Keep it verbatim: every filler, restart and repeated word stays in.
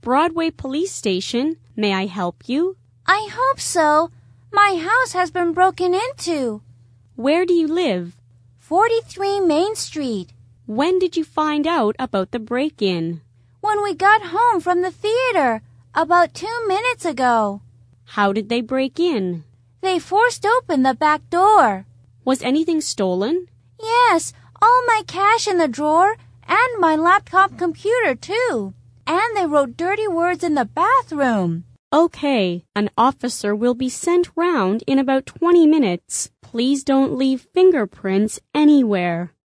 Broadway Police Station. May I help you? I hope so. My house has been broken into. Where do you live? forty-three Main Street. When did you find out about the break-in? When we got home from the theater, about two minutes ago. How did they break in? They forced open the back door. Was anything stolen? Yes, all my cash in the drawer and my laptop computer too. And they wrote dirty words in the bathroom. Okay, an officer will be sent round in about twenty minutes. Please don't leave fingerprints anywhere.